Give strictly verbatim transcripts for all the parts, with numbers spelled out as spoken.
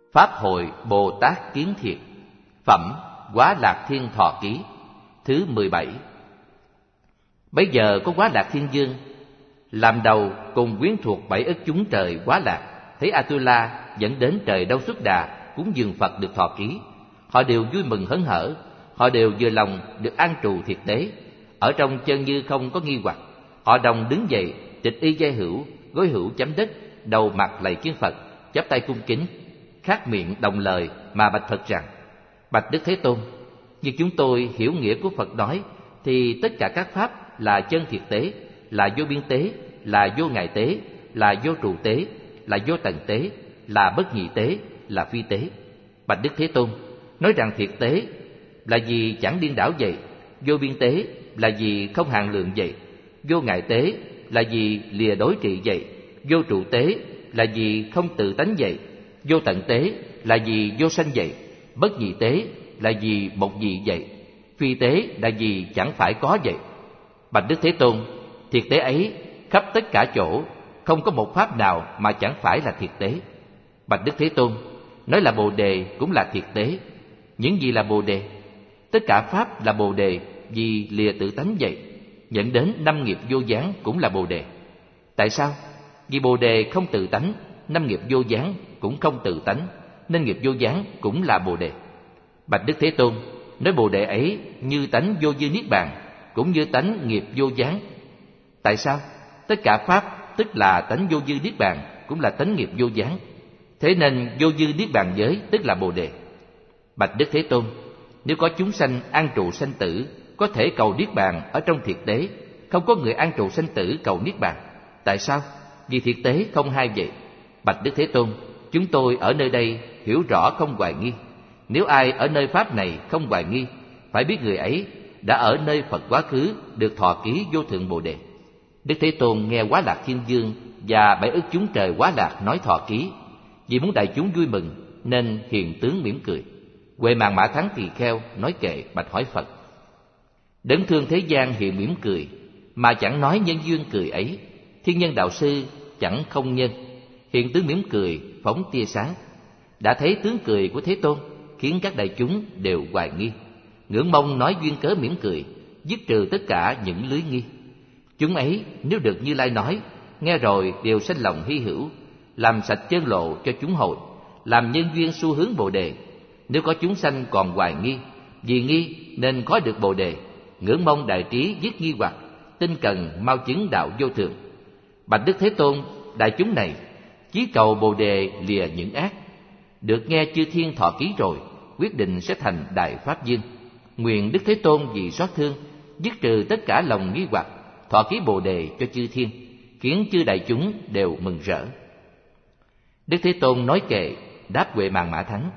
Pháp hội Bồ Tát Kiến Thiệt. Phẩm Quá Lạc Thiên Thọ Ký thứ mười bảy. Bấy giờ có Quá Lạc Thiên Vương làm đầu cùng quyến thuộc bảy ức chúng trời Quá Lạc, thấy Atula dẫn đến trời Đâu Xuất Đà cúng dường Phật được thọ ký. Họ đều vui mừng hớn hở, họ đều vừa lòng được an trụ thiệt tế. Ở trong chân như không có nghi hoặc, họ đồng đứng dậy, tịch y giai hữu, gối hữu chấm đất, đầu mặt lạy kiến Phật, chắp tay cung kính, khát miệng đồng lời mà bạch Phật rằng: Bạch Đức Thế Tôn, như chúng tôi hiểu nghĩa của Phật nói, thì tất cả các pháp là chân thiệt tế, là vô biên tế, là vô ngại tế, là vô trụ tế, là vô tận tế, là bất nhị tế, là phi tế. Bạch Đức Thế Tôn, nói rằng thiệt tế là gì chẳng điên đảo vậy, vô biên tế là gì không hạn lượng vậy, vô ngại tế là gì lìa đối trị vậy, vô trụ tế là gì không tự tánh vậy, vô tận tế là gì vô sanh vậy, bất nhị tế là gì một dị vậy, phi tế là gì chẳng phải có vậy. Bạch Đức Thế Tôn, thiệt tế ấy khắp tất cả chỗ, không có một pháp nào mà chẳng phải là thiệt tế. Bạch Đức Thế Tôn, nói là Bồ Đề cũng là thiệt tế. Những gì là Bồ Đề? Tất cả pháp là Bồ Đề vì lìa tự tánh vậy. Dẫn đến năm nghiệp vô gián cũng là Bồ Đề. Tại sao? Vì Bồ Đề không tự tánh, năm nghiệp vô gián cũng không tự tánh, nên nghiệp vô gián cũng là Bồ Đề. Bạch Đức Thế Tôn, nói Bồ Đề ấy như tánh vô dư niết bàn, cũng như tánh nghiệp vô gián. Tại sao? Tất cả pháp tức là tánh vô dư niết bàn, cũng là tánh nghiệp vô gián. Thế nên vô dư niết bàn giới tức là Bồ Đề. Bạch Đức Thế Tôn, nếu có chúng sanh an trụ sanh tử, có thể cầu niết bàn ở trong thiệt tế, không có người an trụ sanh tử cầu niết bàn. Tại sao? Vì thiệt tế không hai vậy. Bạch Đức Thế Tôn, chúng tôi ở nơi đây hiểu rõ không hoài nghi. Nếu ai ở nơi pháp này không hoài nghi, phải biết người ấy đã ở nơi Phật quá khứ được thọ ký vô thượng Bồ Đề. Đức Thế Tôn nghe Quá Lạc Thiên Vương và bảy ức chúng trời Quá Lạc nói thọ ký, vì muốn đại chúng vui mừng nên hiền tướng mỉm cười. Huệ Màng Mã Thắng tỳ kheo nói kệ bạch hỏi Phật: Đấng thương thế gian hiện mỉm cười, mà chẳng nói nhân duyên cười ấy. Thiên nhân đạo sư chẳng không nhân, hiện tướng mỉm cười phóng tia sáng. Đã thấy tướng cười của Thế Tôn, khiến các đại chúng đều hoài nghi. Ngưỡng mong nói duyên cớ mỉm cười, dứt trừ tất cả những lưới nghi. Chúng ấy nếu được Như Lai nói, nghe rồi đều sanh lòng hy hữu, làm sạch chân lộ cho chúng hội, làm nhân duyên xu hướng Bồ Đề. Nếu có chúng sanh còn hoài nghi, vì nghi nên có được Bồ Đề, ngưỡng mong đại trí dứt nghi hoặc, tinh cần mau chứng đạo vô thượng. Bạch Đức Thế Tôn, đại chúng này chí cầu Bồ Đề lìa những ác, được nghe chư thiên thọ ký rồi, quyết định sẽ thành đại pháp vương. Nguyện Đức Thế Tôn vì xót thương, dứt trừ tất cả lòng nghi hoặc, thọ ký Bồ Đề cho chư thiên, khiến chư đại chúng đều mừng rỡ. Đức Thế Tôn nói kệ đáp Huệ Màng Mã Thắng: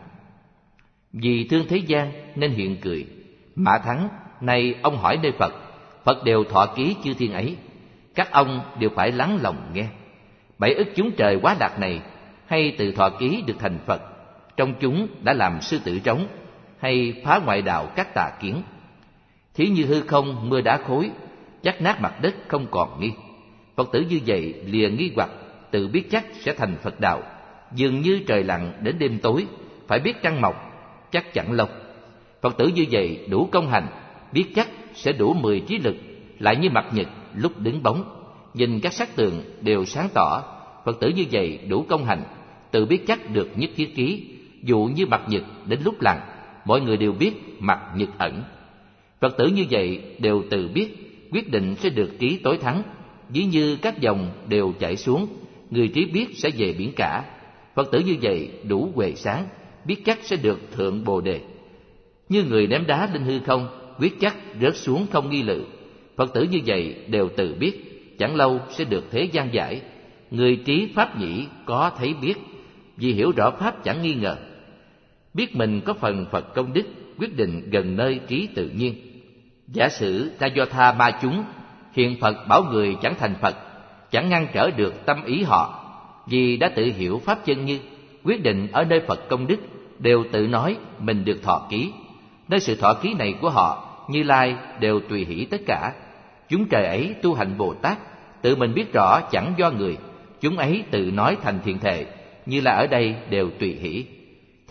Vì thương thế gian nên hiện cười. Mã Thắng, nay ông hỏi nơi Phật, Phật đều thọ ký chư thiên ấy, các ông đều phải lắng lòng nghe. Bảy ức chúng trời Quá Lạc này hay từ thọ ký được thành Phật, trong chúng đã làm sư tử trống, hay phá ngoại đạo các tà kiến. Thí như hư không mưa đá khối, chắc nát mặt đất không còn nghi. Phật tử như vậy lìa nghi hoặc, tự biết chắc sẽ thành Phật đạo. Dường như trời lặng đến đêm tối, phải biết trăng mọc chắc chẳng lâu. Phật tử như vậy đủ công hành, biết chắc sẽ đủ mười trí lực, lại như mặt nhật lúc đứng bóng, nhìn các sắc tường đều sáng tỏ. Phật tử như vậy đủ công hành, tự biết chắc được nhất thiết ký, dụ như mặt nhật đến lúc lặn, mọi người đều biết mặt nhật ẩn. Phật tử như vậy đều tự biết quyết định sẽ được ký tối thắng, ví như các dòng đều chảy xuống, người trí biết sẽ về biển cả. Phật tử như vậy đủ huệ sáng, biết chắc sẽ được thượng Bồ Đề. Như người ném đá lên hư không, quyết chắc rớt xuống không nghi lự. Phật tử như vậy đều tự biết chẳng lâu sẽ được thế gian giải. Người trí pháp nhĩ có thấy biết, vì hiểu rõ pháp chẳng nghi ngờ. Biết mình có phần Phật công đức, quyết định gần nơi trí tự nhiên. Giả sử ta do tha ma chúng, hiện Phật bảo người chẳng thành Phật, chẳng ngăn trở được tâm ý họ. Vì đã tự hiểu pháp chân như, quyết định ở nơi Phật công đức, đều tự nói mình được thọ ký. Nơi sự thọ ký này của họ, Như Lai đều tùy hỷ tất cả. Chúng trời ấy tu hành Bồ Tát, tự mình biết rõ chẳng do người. Chúng ấy tự nói thành thiện thệ, Như Lai ở đây đều tùy hỷ.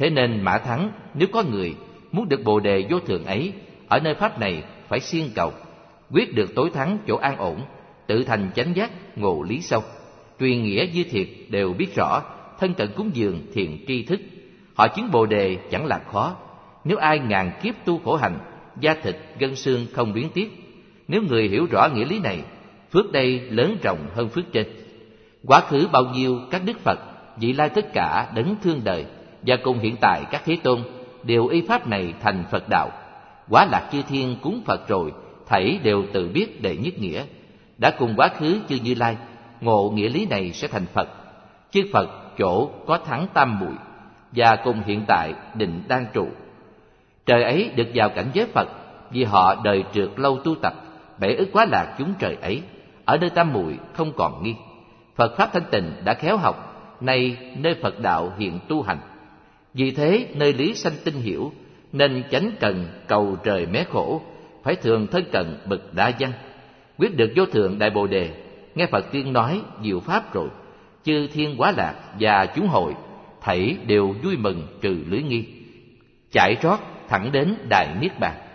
Thế nên Mã Thắng, nếu có người muốn được bồ đề vô thượng ấy, ở nơi pháp này phải siêng cầu, quyết được tối thắng chỗ an ổn, tự thành chánh giác, ngộ lý sâu. Truyền nghĩa Di Thiệt đều biết rõ, thân cận cúng dường thiện tri thức. Họ chứng bồ đề chẳng là khó. Nếu ai ngàn kiếp tu khổ hành, da thịt gân xương không luyến tiếc. Nếu người hiểu rõ nghĩa lý này, phước đây lớn rộng hơn phước trên. Quá khứ bao nhiêu các đức Phật, vị lai tất cả đấng thương đời, và cùng hiện tại các thế tôn đều y pháp này thành Phật đạo. Quá lạc chư thiên cúng Phật rồi, thảy đều tự biết đệ nhất nghĩa. Đã cùng quá khứ chư Như Lai ngộ nghĩa lý này sẽ thành Phật. Chư Phật chỗ có thắng tam muội, và cùng hiện tại định đang trụ. Trời ấy được vào cảnh giới Phật, vì họ đời trượt lâu tu tập, bể ức quá lạc chúng trời ấy. Ở nơi tam muội không còn nghi. Phật pháp thanh tịnh đã khéo học, nay nơi Phật đạo hiện tu hành. Vì thế nơi lý sanh tinh hiểu, nên chánh cần cầu trời mé khổ, phải thường thân cận bậc đa văn. Quyết được vô thượng đại bồ đề, nghe Phật tiên nói diệu pháp rồi, chư thiên quá lạc và chúng hội thảy đều vui mừng trừ lưới nghi, chạy trót thẳng đến đại niết bàn.